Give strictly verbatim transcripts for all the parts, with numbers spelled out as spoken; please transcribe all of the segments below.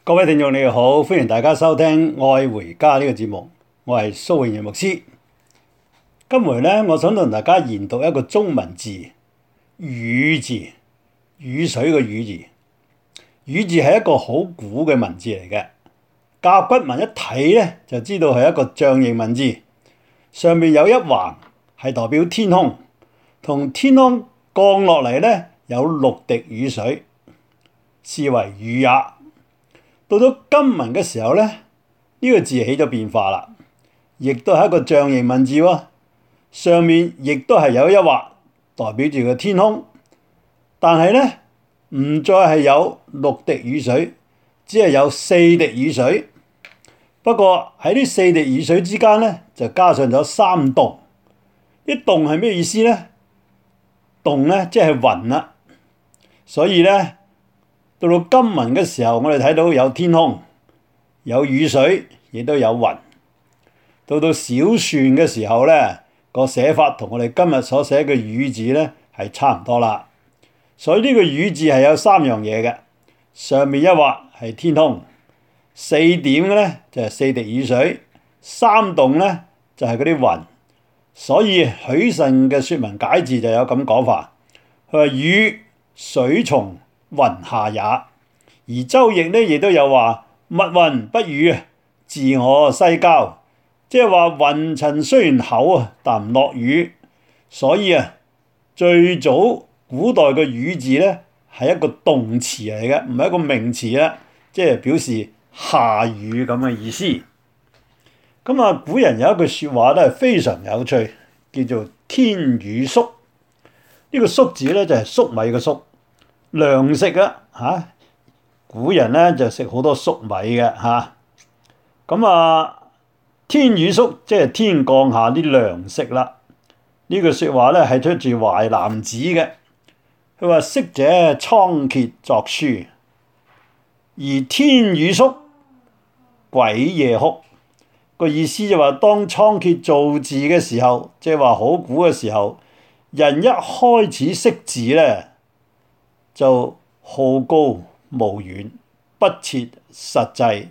各位聽眾你好，歡迎大家收聽《愛回家》呢個節目，我係蘇永賢牧師。今回呢，我想同大家研讀一個中文字雨字，雨水嘅雨字。雨字係一個好古嘅文字嚟嘅，甲骨文一睇呢，就知道係一個象形文字，上面有一橫係代表天空，同天空降落嚟呢，有六滴雨水，是為雨也。到咗今文嘅時候呢，呢、呢個字起咗變化啦，亦都係一個象形文字喎。上面亦都係有一畫代表住個天空，但係呢，唔再係有六滴雨水，只係有四滴雨水。不過喺呢四滴雨水之間呢，就加上咗三棟。啲棟係咩意思呢？棟呢，即係雲啦。所以呢，到到今文嘅時候，我哋睇到有天空、有雨水，亦都有雲。到到小篆嘅時候呢，個寫法同我哋今日所寫嘅雨字呢係差唔多啦。所以呢個雨字係有三樣嘢嘅，上面一畫係天空，四點嘅呢就係四滴雨水，三棟呢就係嗰啲雲。所以許慎嘅說文解字就有咁講法，佢話雨水從雲下也。而周易呢亦都有話密雲不雨，自我西郊，即係話雲層雖然厚啊，但唔落雨。所以啊，最早古代嘅雨字呢係一個動詞嚟嘅，唔係一個名詞啦，即係表示下雨咁嘅意思。咁啊，古人有一句說話咧係非常有趣，叫做天雨粟。呢個粟字咧就係粟米嘅粟，糧食啊嚇。古人咧就食好多粟米嘅嚇。咁啊，天雨粟即係天降下啲糧食啦。呢句說話咧係出自《淮南子》嘅。佢話：昔者倉頡作書，而天雨粟，鬼夜哭。個意思就話，當倉頡造字嘅時候，即係話好古嘅時候，人一開始識字咧，就好高騖遠，不切實際，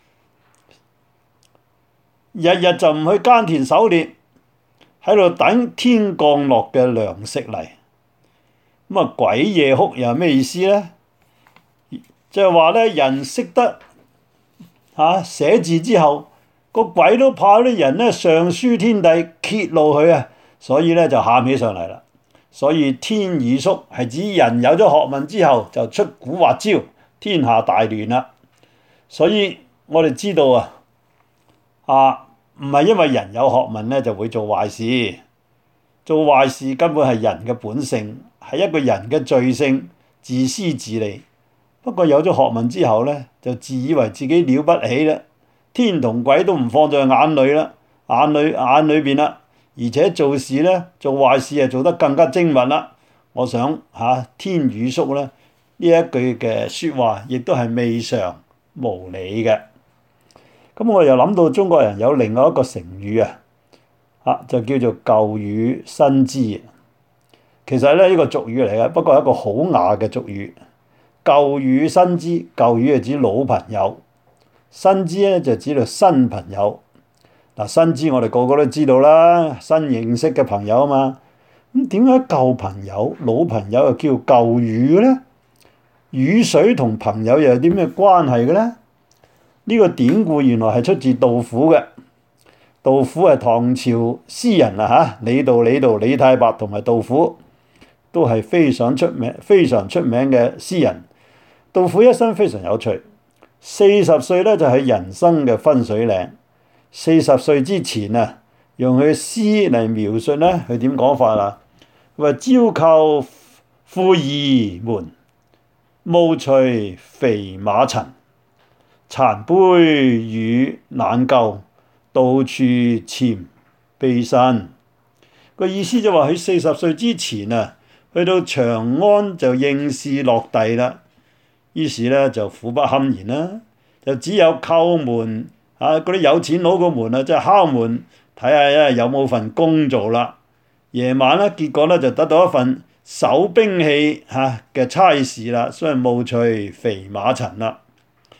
日日就唔去耕田狩獵，喺度等天降落嘅糧食嚟。咁啊，鬼夜哭又係咩意思咧？即係話咧，人識得嚇寫字之後，個鬼都怕啲人咧上書天地揭露佢啊，所以咧就喊起上嚟啦。所以天雨粟係指人有咗學問之後就出古惑招，天下大亂啦。所以我哋知道啊，啊唔係因為人有學問咧就會做壞事，做壞事根本係人嘅本性，係一個人嘅罪性，自私自利。不過有咗學問之後咧，就自以為自己了不起啦。天同鬼都唔放在眼裏啦，眼裏眼裏邊啦，而且做事咧做壞事係做得更加精密啦。我想嚇、啊、天雨粟咧呢一句嘅説話，亦都係未嘗無理嘅。咁我又諗到中國人有另外一個成語啊，啊就叫做舊雨新知。其實咧呢、呢個俗語嚟嘅，不過係一個好雅嘅俗語。舊雨新知，舊雨係指老朋友。新知咧就指到新朋友。嗱，新知我哋個個都知道啦，新認識嘅朋友啊嘛。咁點解舊朋友、老朋友又叫舊雨嘅咧？雨水同朋友又有啲咩關係嘅咧？呢、呢個典故原來係出自杜甫嘅。杜甫係唐朝詩人啊嚇，李杜、李杜、李太白同埋杜甫都係非常出名、非常出名嘅詩人。杜甫一生非常有趣。四十歲咧就係人生嘅分水嶺。四十歲之前啊，用佢詩嚟描述咧，佢點講法啊？佢話：朝扣富兒門，暮隨肥馬塵。殘杯雨難救，到處潛悲身。個意思就話佢四十歲之前啊，去到長安就應試落第啦。於是咧就苦不堪言啦，就只有叩門啊！嗰啲有錢佬個門啊，即係敲門睇下有冇份工做啦。夜晚咧，結果咧就得到一份守兵器嚇嘅差事啦，所以暮隨肥馬塵啦。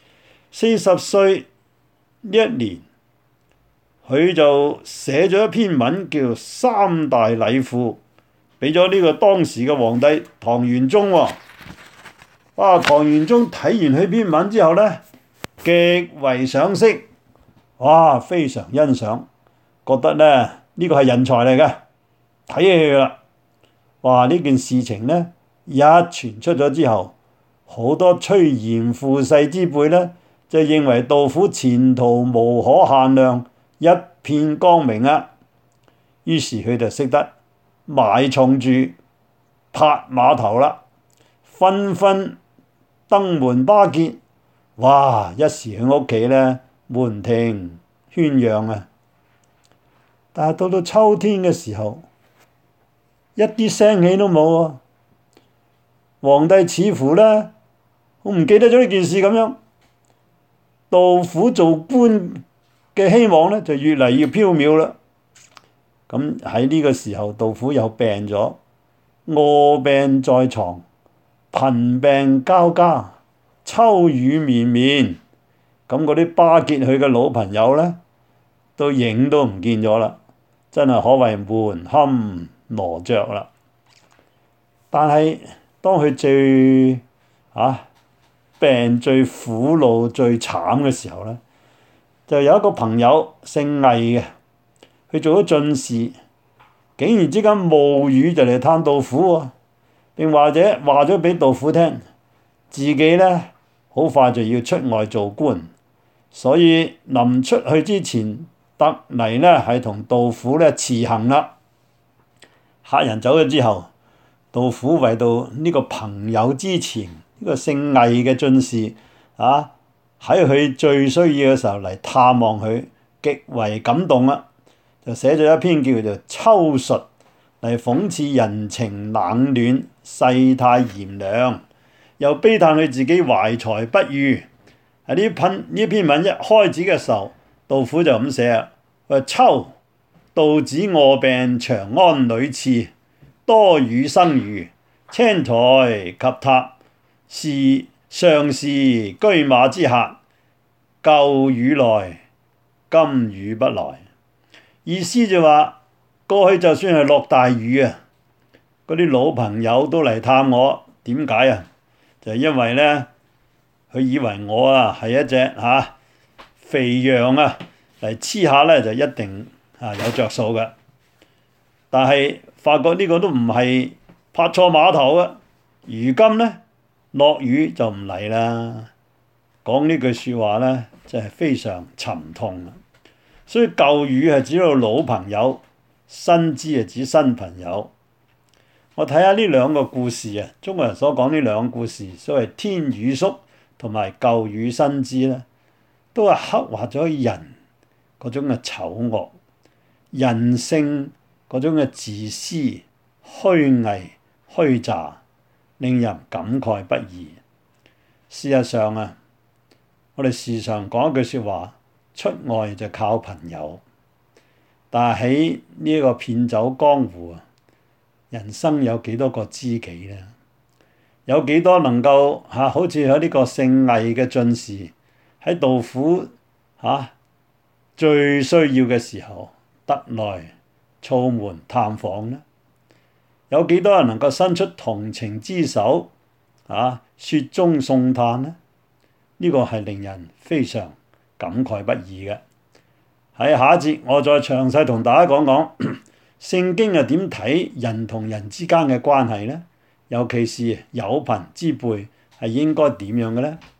四十歲呢一年，佢就寫咗一篇文叫《三大禮賦》，俾咗呢個當時嘅皇帝唐玄宗喎。哇！唐玄宗睇完佢篇文之後呢，極為賞識，哇！非常欣賞，覺得呢，呢個係人才嚟嘅，睇起佢啦。哇！呢件事情呢，一傳出咗之後，好多趨炎附勢之輩呢，就認為杜甫前途無可限量，一片光明啊。於是佢就識得埋藏住拍碼頭啦，紛紛登門巴結。哇！一時佢屋企呢，門庭喧嚷啊。但係到到秋天嘅時候，一啲聲氣都冇啊。皇帝似乎呢，我唔記得咗呢件事咁樣。杜甫做官嘅希望呢，就越嚟越飄渺啦。咁喺呢個時候，杜甫又病咗，臥病在床，貧病交加，秋雨綿綿。咁嗰啲巴結佢嘅老朋友呢，都影都唔見咗啦，真係可謂門可羅雀啦。但係當佢最啊病最苦惱最慘嘅時候呢，就有一個朋友姓魏嘅，佢做咗進士，竟然之間冒雨就嚟探杜甫喎，並或者話咗俾杜甫聽，自己呢好快就要出外做官，所以臨出去之前，特嚟呢係同杜甫呢辭行啦。客人走咗之後，杜甫為到呢個朋友之前，呢個姓魏嘅進士啊，喺佢最需要嘅時候嚟探望佢，極為感動啦，就寫咗一篇叫做《秋述》嚟諷刺人情冷暖、世態炎涼，又悲嘆佢自己懷才不遇。喺呢篇呢篇文一開始嘅時候，杜甫就咁寫啊：話秋，杜子臥病長安女廁，多雨生餘，青苔及榻，是上是車馬之客，舊雨來，今雨不來。意思就話過去就算係落大雨啊，嗰啲老朋友都嚟探我，點解啊？就係因為呢，佢以為我啊係一隻嚇、啊、肥羊啊，嚟黐下呢就一定啊有着數嘅。但係發覺呢個都唔係拍錯碼頭啊！如今呢，落雨就唔嚟啦。講呢句説話呢，真係非常沉痛啊！所以舊雨係指到老朋友，新知係指新朋友。我睇下呢兩個故事啊，中國人所講呢兩個故事，所謂天雨粟同埋舊雨新知呢，都係刻畫咗人嗰種嘅醜惡，人性嗰種嘅自私、虛偽、虛詐，令人感慨不已。事實上啊，我哋時常講一句説話：出外就靠朋友。但係喺呢個遍走江湖啊，人生有幾多個知己呢？有幾多能夠嚇、啊？好似喺呢個姓魏嘅進士，喺杜甫嚇、啊、最需要嘅時候得來掃門探訪呢？有幾多人能夠伸出同情之手啊，雪中送炭呢？呢個係令人非常感慨不已嘅。喺下一節，我再詳細同大家講講聖經係點睇人同人之間嘅關係呢？尤其是有朋之輩係應該點樣嘅呢？